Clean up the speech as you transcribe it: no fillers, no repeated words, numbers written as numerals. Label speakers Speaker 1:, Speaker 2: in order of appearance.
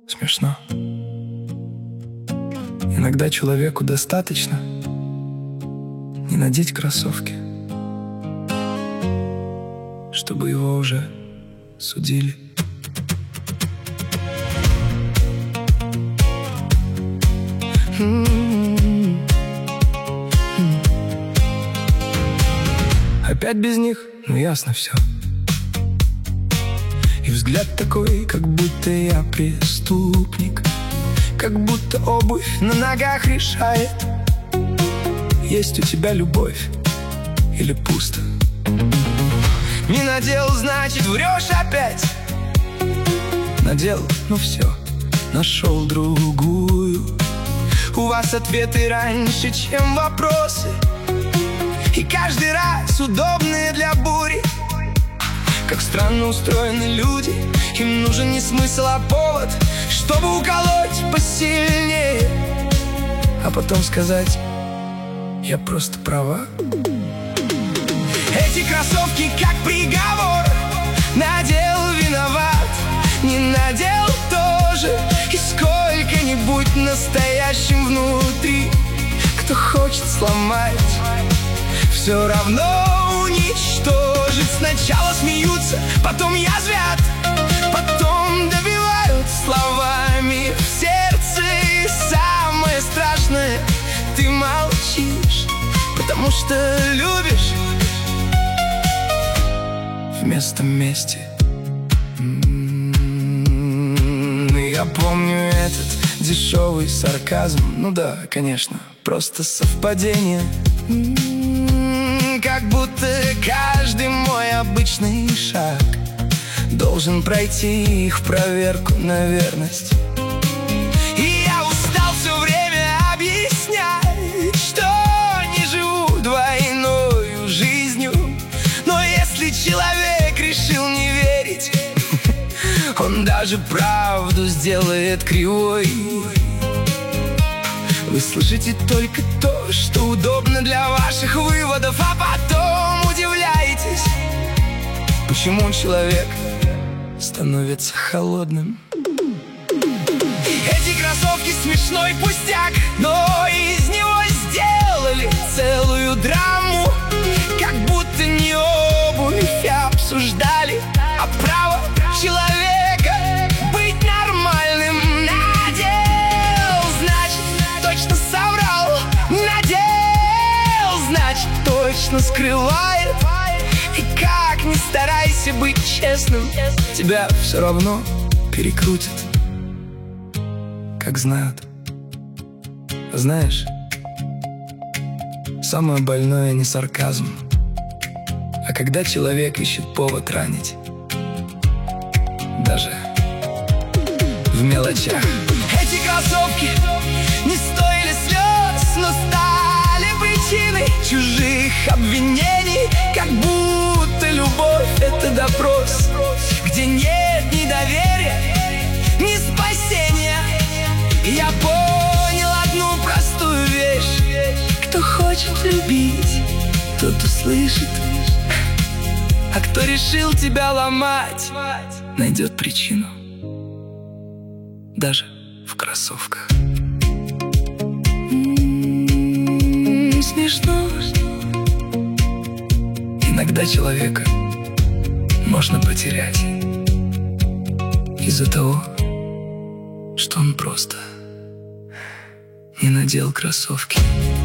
Speaker 1: смешно. Иногда человеку достаточно не надеть кроссовки, чтобы его уже судили. Опять без них, ну ясно все. И взгляд такой, как будто я преступник, как будто обувь на ногах решает, есть у тебя любовь или пусто. Не надел, значит врешь опять. Надел, ну все, нашел другую. У вас ответы раньше, чем вопросы, и каждый раз удобные для бури. Как странно устроены люди, им нужен не смысл, а повод, чтобы уколоть посильнее, а потом сказать: я просто права. Эти кроссовки как приговор. Надел, виноват, не надел тоже. И сколько-нибудь настоящим внутри, кто хочет сломать, все равно уничтожить. Сначала смеются, потом язвят, потом добивают словами в сердце. И самое страшное, ты молчишь, потому что любишь вместо мести. Я помню этот дешевый сарказм. Ну да, конечно, просто совпадение. Как будто каждый мой обычный шаг должен пройти их проверку на верность. И я устал все время объяснять, что не живу двойной жизнью. Но если человек решил не верить, он даже правду сделает кривой. Вы слышите только то, что удобно для ваших выводов, а потом удивляетесь, почему человек становится холодным. Эти кроссовки смешной пустяк, но из него сделали целую драму. Как будто не обувь обсуждали, а право человека быть нормальным. Надел, значит, точно соврал. Надел, значит, точно скрывает. И как ни старайся быть честным, тебя все равно перекрутят, как знают. Знаешь, самое больное не сарказм, а когда человек ищет повод ранить, даже в мелочах. Эти кроссовки не стоили слез, но стали причиной чужих обвинений. Как будто любовь — это допрос, где нет ни доверия, ни спасения. Я понял одну простую вещь: кто хочет любить, тот услышит, а кто решил тебя ломать, найдет причину даже в кроссовках. Смешно. Иногда человека можно потерять из-за того, что он просто не надел кроссовки.